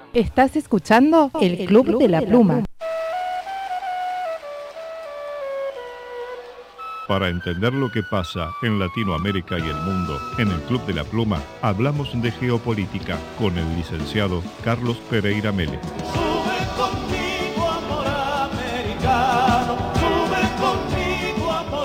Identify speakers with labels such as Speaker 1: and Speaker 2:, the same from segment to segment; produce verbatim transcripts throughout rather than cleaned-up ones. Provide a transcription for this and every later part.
Speaker 1: Estás escuchando El Club de la Pluma.
Speaker 2: Para entender lo que pasa en Latinoamérica y el mundo, en el Club de la Pluma hablamos de geopolítica con el licenciado Carlos Pereira Mele.
Speaker 3: Sube conmigo, amor americano, sube conmigo, amor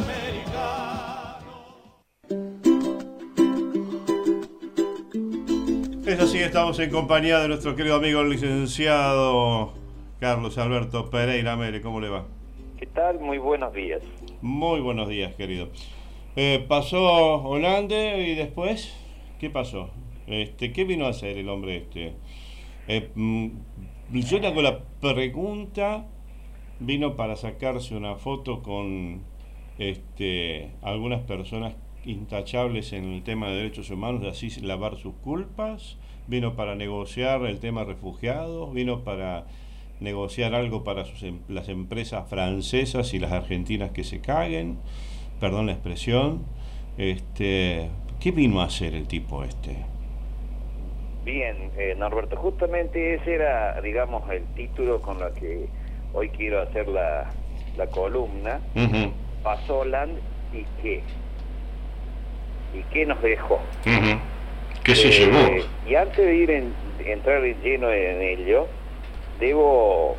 Speaker 3: americano.
Speaker 4: Es así, estamos en compañía de nuestro querido amigo el licenciado Carlos Alberto Pereira Mele. ¿Cómo le va?
Speaker 5: ¿Qué tal? Muy buenos días.
Speaker 4: Muy buenos días, querido. Eh, pasó Hollande y después, ¿qué pasó? Este, ¿qué vino a hacer el hombre este? Eh, yo le hago la pregunta, vino para sacarse una foto con este, algunas personas intachables en el tema de derechos humanos, de así lavar sus culpas, vino para negociar el tema refugiados, vino para negociar algo para sus, las empresas francesas y las argentinas que se caguen, perdón la expresión. Este, ¿qué vino a hacer el tipo este?
Speaker 5: Bien, eh, Norberto, justamente ese era, digamos, el título con el que hoy quiero hacer la, la columna. Uh-huh. Pasó Hollande y qué, y qué nos dejó.
Speaker 4: Uh-huh. ¿Qué eh, se llevó?
Speaker 5: Y antes de ir en, entrar en lleno en ello, debo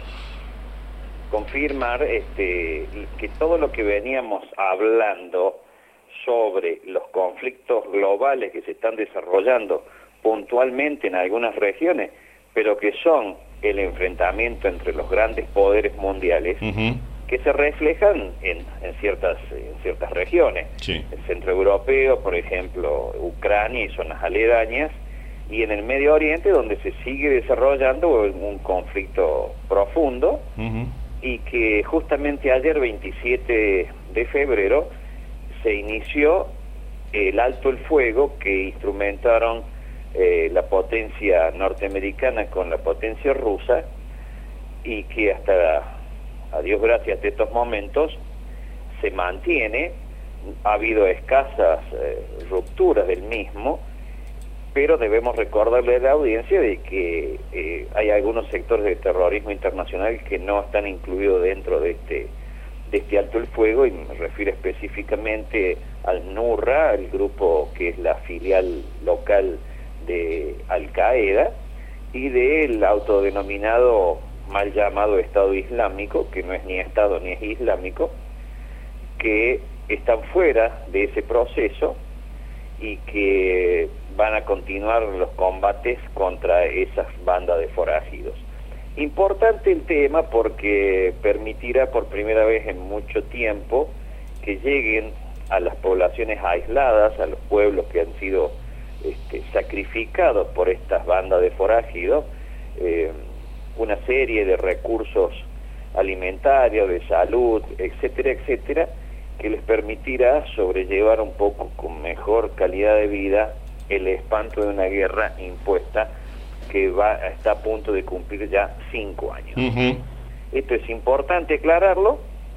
Speaker 5: confirmar este, que todo lo que veníamos hablando sobre los conflictos globales que se están desarrollando puntualmente en algunas regiones, pero que son el enfrentamiento entre los grandes poderes mundiales, uh-huh, que se reflejan en, en, ciertas, en ciertas regiones.
Speaker 4: Sí.
Speaker 5: El centro europeo, por ejemplo, Ucrania y zonas aledañas, y en el Medio Oriente, donde se sigue desarrollando un conflicto profundo, uh-huh, y que justamente ayer, veintisiete de febrero, se inició el alto el fuego que instrumentaron eh, la potencia norteamericana con la potencia rusa, y que hasta, a Dios gracias, hasta estos momentos se mantiene. Ha habido escasas eh, rupturas del mismo, pero debemos recordarle a la audiencia de que eh, hay algunos sectores de terrorismo internacional que no están incluidos dentro de este de este alto el fuego, y me refiero específicamente al Nurra, el grupo que es la filial local de Al Qaeda, y del autodenominado mal llamado Estado Islámico, que no es ni Estado ni es islámico, que están fuera de ese proceso y que van a continuar los combates contra esas bandas de forajidos. Importante el tema porque permitirá por primera vez en mucho tiempo que lleguen a las poblaciones aisladas, a los pueblos que han sido este, sacrificados por estas bandas de forajidos, eh, una serie de recursos alimentarios, de salud, etcétera, etcétera, que les permitirá sobrellevar un poco con mejor calidad de vida el espanto de una guerra impuesta que va está a punto de cumplir ya cinco años. Uh-huh. Esto es importante aclararlo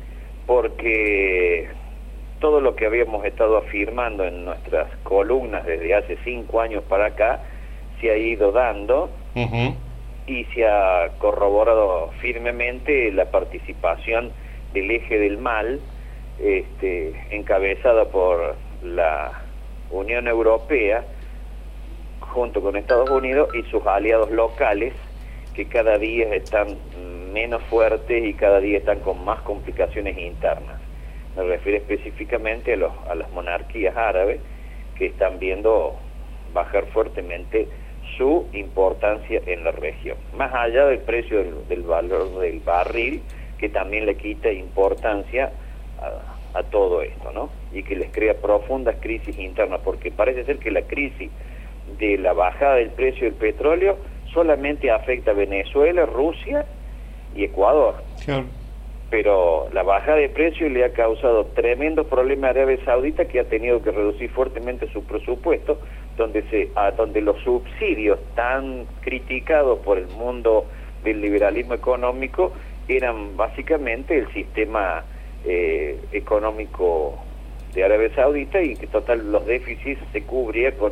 Speaker 5: porque todo lo que habíamos estado afirmando en nuestras columnas desde hace cinco años para acá se ha ido dando, uh-huh, y se ha corroborado firmemente la participación del eje del mal, este, encabezada por la Unión Europea junto con Estados Unidos y sus aliados locales, que cada día están menos fuertes y cada día están con más complicaciones internas. Me refiero específicamente a, los, a las monarquías árabes, que están viendo bajar fuertemente su importancia en la región, más allá del precio del, del valor del barril, que también le quita importancia a, a todo esto, ¿no? Y que les crea profundas crisis internas, porque parece ser que la crisis de la bajada del precio del petróleo solamente afecta a Venezuela, Rusia y Ecuador.
Speaker 4: Claro.
Speaker 5: Pero la bajada de precio le ha causado tremendos problemas a Arabia Saudita, que ha tenido que reducir fuertemente su presupuesto, donde se a donde los subsidios tan criticados por el mundo del liberalismo económico eran básicamente el sistema eh, económico de Arabia Saudita, y que total los déficits se cubría con el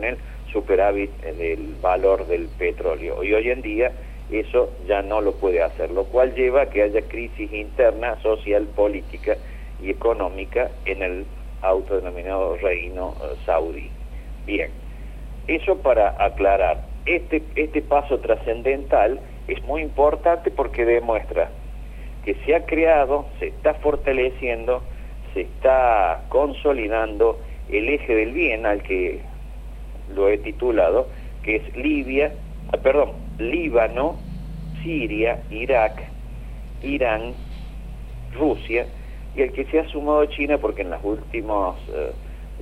Speaker 5: superávit del valor del petróleo. Y hoy en día eso ya no lo puede hacer, lo cual lleva a que haya crisis interna, social, política y económica en el autodenominado reino eh, saudí. Bien, eso para aclarar. Este, este paso trascendental es muy importante porque demuestra que se ha creado, se está fortaleciendo, se está consolidando el eje del bien, al que lo he titulado, que es Libia, perdón, Líbano, Siria, Irak, Irán, Rusia, y el que se ha sumado China, porque en los últimos eh,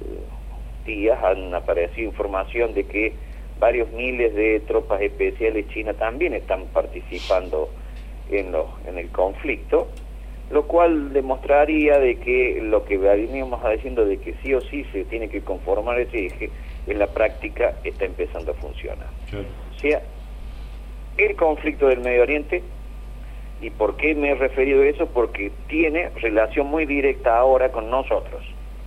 Speaker 5: días han aparecido información de que varios miles de tropas especiales chinas también están participando en, lo, en el conflicto, lo cual demostraría de que lo que veníamos diciendo de que sí o sí se tiene que conformar ese eje, en la práctica está empezando a funcionar. Sí. O sea, el conflicto del Medio Oriente, ¿y por qué me he referido a eso? Porque tiene relación muy directa ahora con nosotros.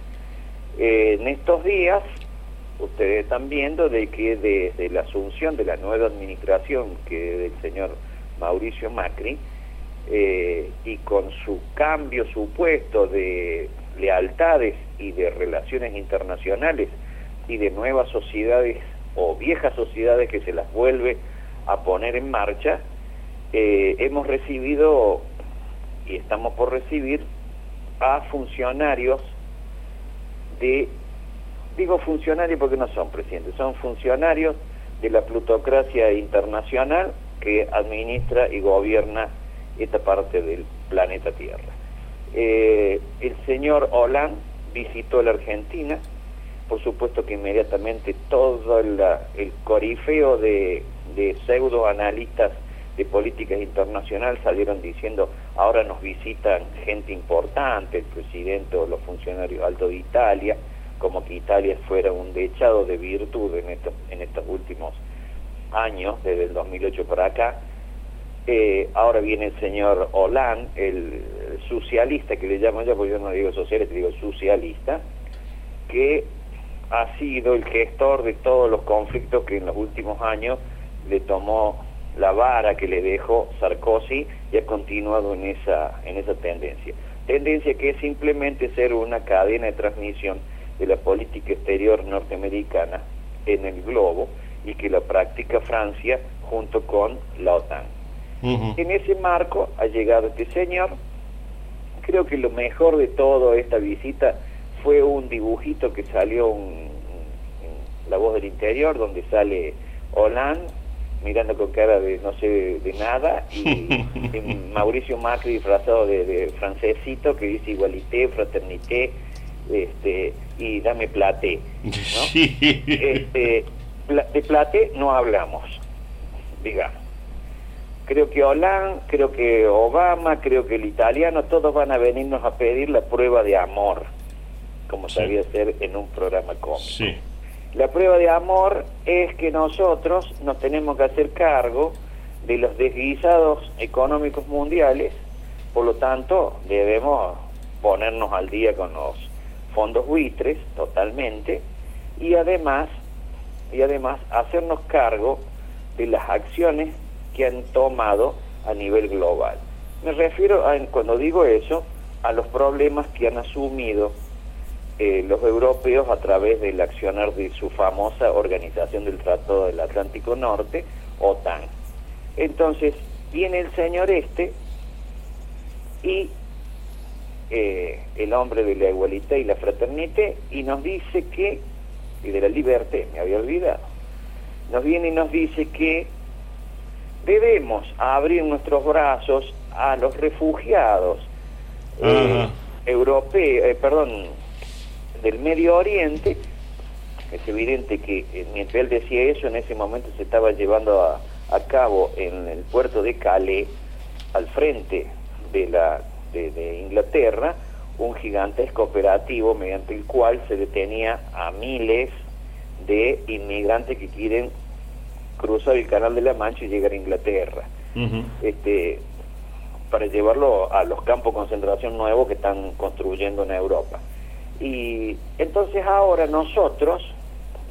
Speaker 5: Eh, en estos días, ustedes están viendo de que desde la asunción de la nueva administración que del señor Mauricio Macri, eh, y con su cambio supuesto de lealtades y de relaciones internacionales y de nuevas sociedades o viejas sociedades que se las vuelve a poner en marcha, eh, hemos recibido y estamos por recibir a funcionarios de, digo funcionarios porque no son presidentes, son funcionarios de la plutocracia internacional que administra y gobierna esta parte del planeta Tierra. Eh, el señor Hollande visitó la Argentina, por supuesto que inmediatamente todo el, el corifeo de, de pseudoanalistas de políticas internacionales salieron diciendo ahora nos visitan gente importante, el presidente o los funcionarios altos de Italia, como que Italia fuera un dechado de virtud en estos, en estos últimos años, desde el dos mil ocho para acá. Eh, ahora viene el señor Hollande, el socialista que le llamo yo, porque yo no digo socialista, digo socialista, que ha sido el gestor de todos los conflictos que en los últimos años le tomó la vara que le dejó Sarkozy y ha continuado en esa, en esa tendencia. Tendencia que es simplemente ser una cadena de transmisión de la política exterior norteamericana en el globo y que la practica Francia junto con la OTAN. Uh-huh. En ese marco ha llegado este señor. Creo que lo mejor de toda esta visita fue un dibujito que salió en, en La Voz del Interior, donde sale Hollande mirando con cara de no sé de, de nada y, y Mauricio Macri disfrazado de, de francesito que dice igualité, fraternité, este, y dame platé, ¿no? Sí. Este, de platé no hablamos, digamos. Creo que Hollande, creo que Obama, creo que el italiano, todos van a venirnos a pedir la prueba de amor, como sí. sabía hacer en un programa cómico. Sí. La prueba de amor es que nosotros nos tenemos que hacer cargo de los desguisados económicos mundiales, por lo tanto debemos ponernos al día con los fondos buitres totalmente y además y además hacernos cargo de las acciones que han tomado a nivel global. Me refiero, a, cuando digo eso, a los problemas que han asumido eh, los europeos a través del accionar de su famosa Organización del Tratado del Atlántico Norte, OTAN. Entonces, viene el señor este y eh, el hombre de la igualdad y la fraternité y nos dice que, y de la libertad, me había olvidado, nos viene y nos dice que debemos abrir nuestros brazos a los refugiados eh, europeos, eh, perdón, del Medio Oriente. Es evidente que eh, mientras él decía eso, en ese momento se estaba llevando a, a cabo en el puerto de Calais, al frente de la de, de Inglaterra, un gigantesco operativo mediante el cual se detenía a miles de inmigrantes que quieren cruzar el Canal de la Mancha y llegar a Inglaterra, uh-huh. este, para llevarlo a los campos de concentración nuevos que están construyendo en Europa. Y entonces ahora nosotros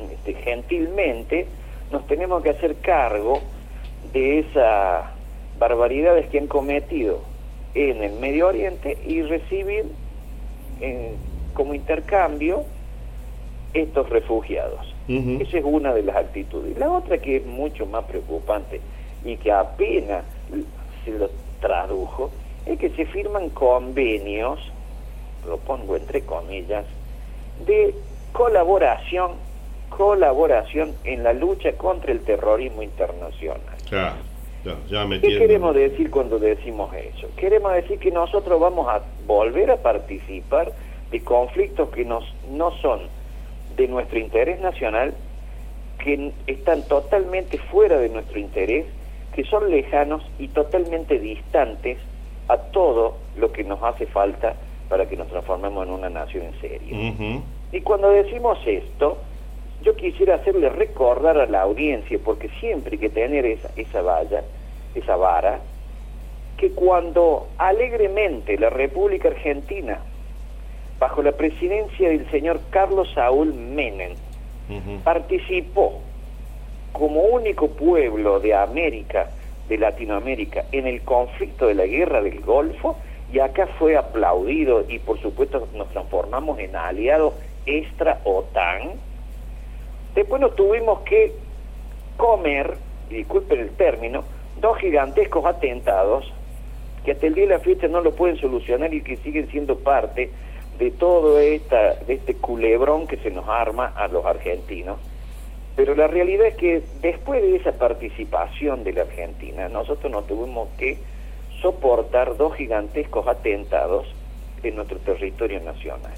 Speaker 5: este, gentilmente nos tenemos que hacer cargo de esas barbaridades que han cometido en el Medio Oriente y recibir eh, como intercambio estos refugiados. Uh-huh. Esa es una de las actitudes. La otra, que es mucho más preocupante y que apenas se lo tradujo, es que se firman convenios, lo pongo entre comillas, de colaboración colaboración en la lucha contra el terrorismo internacional.
Speaker 4: Ya, ya, ya me
Speaker 5: ¿Qué
Speaker 4: entiendo.
Speaker 5: queremos decir cuando decimos eso? Queremos decir que nosotros vamos a volver a participar de conflictos que nos, no son de nuestro interés nacional, que están totalmente fuera de nuestro interés, que son lejanos y totalmente distantes a todo lo que nos hace falta para que nos transformemos en una nación en serio. Uh-huh. Y cuando decimos esto, yo quisiera hacerle recordar a la audiencia, porque siempre hay que tener esa, esa valla, esa vara, que cuando alegremente la República Argentina, bajo la presidencia del señor Carlos Saúl Menem, uh-huh. participó como único pueblo de América, de Latinoamérica, en el conflicto de la guerra del Golfo, y acá fue aplaudido y por supuesto nos transformamos en aliados extra-OTAN. Después nos tuvimos que comer, y disculpen el término, dos gigantescos atentados que hasta el día de la fecha no lo pueden solucionar y que siguen siendo parte de todo esta, de este culebrón que se nos arma a los argentinos. Pero la realidad es que después de esa participación de la Argentina, nosotros nos tuvimos que soportar dos gigantescos atentados en nuestro territorio nacional.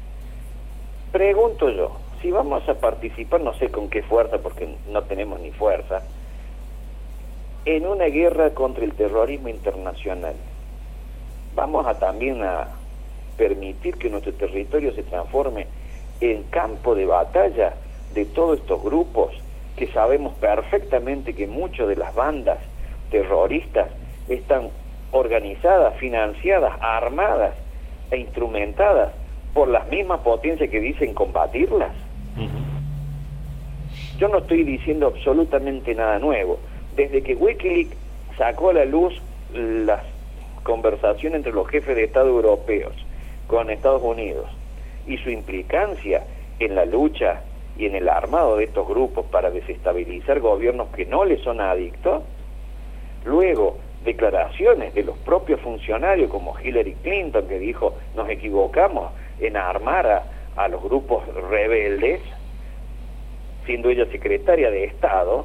Speaker 5: Pregunto yo, si vamos a participar, no sé con qué fuerza, porque no tenemos ni fuerza, en una guerra contra el terrorismo internacional, ¿vamos a también a permitir que nuestro territorio se transforme en campo de batalla de todos estos grupos que sabemos perfectamente que muchas de las bandas terroristas están organizadas, financiadas, armadas e instrumentadas por las mismas potencias que dicen combatirlas? Uh-huh. Yo no estoy diciendo absolutamente nada nuevo. Desde que Wikileaks sacó a la luz las conversaciones entre los jefes de Estado europeos con Estados Unidos y su implicancia en la lucha y en el armado de estos grupos para desestabilizar gobiernos que no les son adictos, luego declaraciones de los propios funcionarios como Hillary Clinton, que dijo nos equivocamos en armar a, a los grupos rebeldes, siendo ella secretaria de Estado,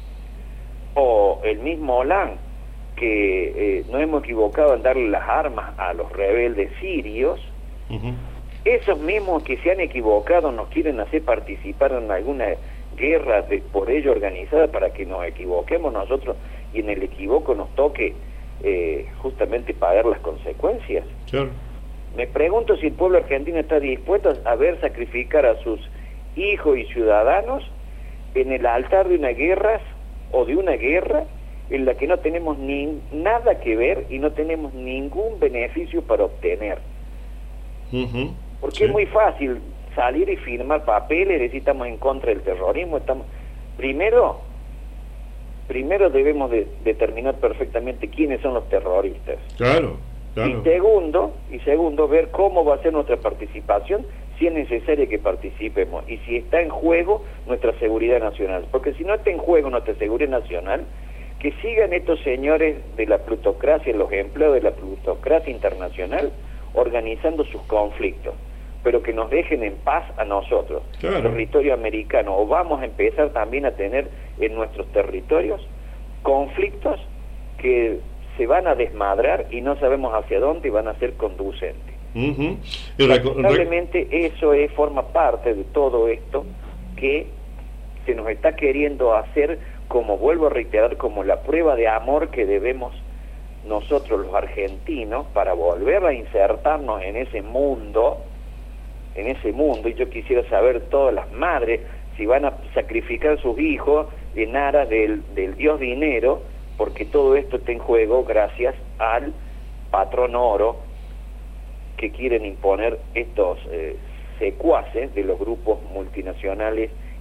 Speaker 5: o el mismo Hollande, que eh, no hemos equivocado en darle las armas a los rebeldes sirios. Uh-huh. Esos mismos que se han equivocado nos quieren hacer participar en alguna guerra de, por ello organizada para que nos equivoquemos nosotros y en el equivoco nos toque eh, justamente pagar las consecuencias. Sure. Me pregunto si el pueblo argentino está dispuesto a ver sacrificar a sus hijos y ciudadanos en el altar de una guerra o de una guerra en la que no tenemos ni nada que ver y no tenemos ningún beneficio para obtener. Uh-huh. Porque sí. Es muy fácil salir y firmar papeles, decir estamos en contra del terrorismo, estamos... Primero, primero debemos de determinar perfectamente quiénes son los terroristas.
Speaker 4: Claro, claro.
Speaker 5: Y segundo, y segundo, ver cómo va a ser nuestra participación, si es necesario que participemos, y si está en juego nuestra seguridad nacional. Porque si no está en juego nuestra seguridad nacional, que sigan estos señores de la plutocracia, los empleados de la plutocracia internacional, organizando sus conflictos, pero que nos dejen en paz a nosotros, claro. El territorio americano, o vamos a empezar también a tener en nuestros territorios conflictos que se van a desmadrar y no sabemos hacia dónde van a ser conducentes. Uh-huh. Lamentablemente eso es, forma parte de todo esto que se nos está queriendo hacer, como vuelvo a reiterar, como la prueba de amor que debemos nosotros los argentinos para volver a insertarnos en ese mundo, en ese mundo, y yo quisiera saber todas las madres si van a sacrificar a sus hijos en aras del, del dios dinero, porque todo esto está en juego gracias al patrón oro que quieren imponer estos eh, secuaces de los grupos multinacionales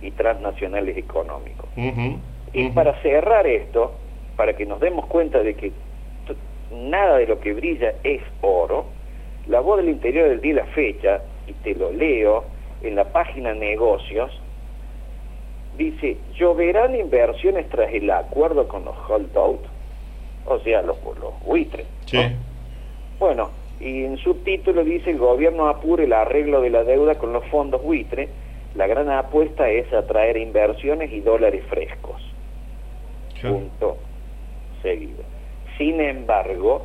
Speaker 5: y transnacionales económicos.
Speaker 4: Uh-huh.
Speaker 5: Y
Speaker 4: Uh-huh.
Speaker 5: para cerrar esto, para que nos demos cuenta de que nada de lo que brilla es oro, La Voz del Interior del día y la fecha, y te lo leo en la página negocios, dice: lloverán inversiones tras el acuerdo con los holdouts, o sea, los, los buitres,
Speaker 4: Sí.
Speaker 5: ¿no? Bueno, y en su título dice: el gobierno apura el arreglo de la deuda con los fondos buitre. La gran apuesta es atraer inversiones y dólares frescos.
Speaker 4: Sí.
Speaker 5: Punto seguido. Sin embargo,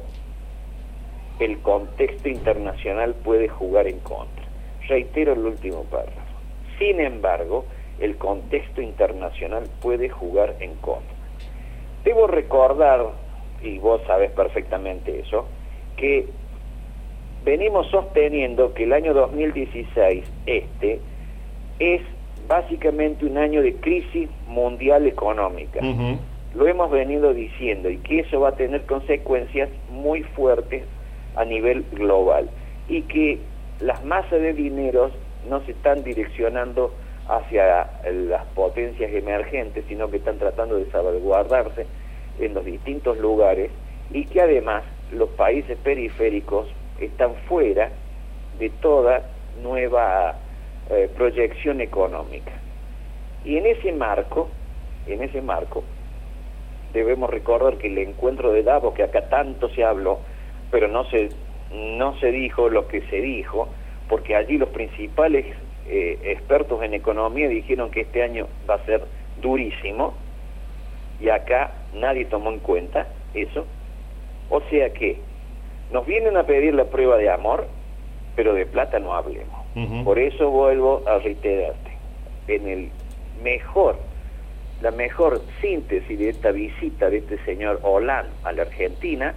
Speaker 5: el contexto internacional puede jugar en contra. Reitero el último párrafo. Sin embargo, el contexto internacional puede jugar en contra. Debo recordar, y vos sabés perfectamente eso, que venimos sosteniendo que el año dos mil dieciséis, este, es básicamente un año de crisis mundial económica.
Speaker 4: Uh-huh.
Speaker 5: Lo hemos venido diciendo, y que eso va a tener consecuencias muy fuertes a nivel global, y que las masas de dineros no se están direccionando hacia las potencias emergentes, sino que están tratando de salvaguardarse en los distintos lugares, y que además los países periféricos están fuera de toda nueva eh, proyección económica. Y en ese marco, en ese marco, debemos recordar que el encuentro de Davos, que acá tanto se habló, pero no se, no se dijo lo que se dijo, porque allí los principales eh, expertos en economía dijeron que este año va a ser durísimo, y acá nadie tomó en cuenta eso. O sea que nos vienen a pedir la prueba de amor, pero de plata no hablemos.
Speaker 4: Uh-huh.
Speaker 5: Por eso vuelvo a reiterarte, en el mejor, la mejor síntesis de esta visita de este señor Hollande a la Argentina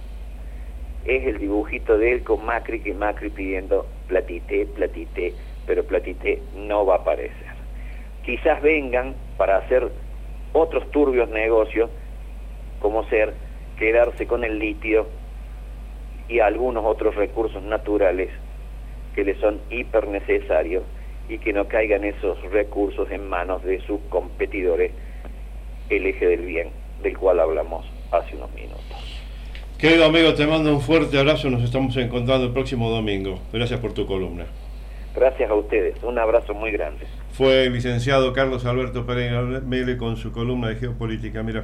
Speaker 5: es el dibujito de él con Macri, que Macri pidiendo platité, platité, pero platité no va a aparecer. Quizás vengan para hacer otros turbios negocios, como ser quedarse con el litio y algunos otros recursos naturales que le son hiper necesarios, y que no caigan esos recursos en manos de sus competidores, el eje del bien, del cual hablamos hace unos minutos.
Speaker 4: Querido amigo, te mando un fuerte abrazo, nos estamos encontrando el próximo domingo. Gracias por tu columna.
Speaker 5: Gracias a ustedes, un abrazo muy grande.
Speaker 4: Fue el licenciado Carlos Alberto Pereira Mele con su columna de geopolítica. Mira.